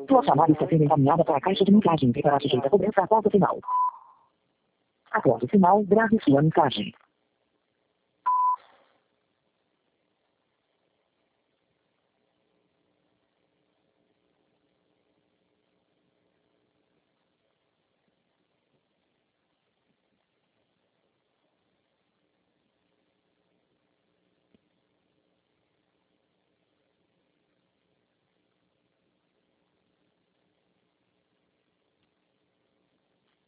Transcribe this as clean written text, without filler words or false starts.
Sua chamada está sendo encaminhada para a caixa de mensagem e será sujeita a cobrança após o final. Após o final, grave sua mensagem.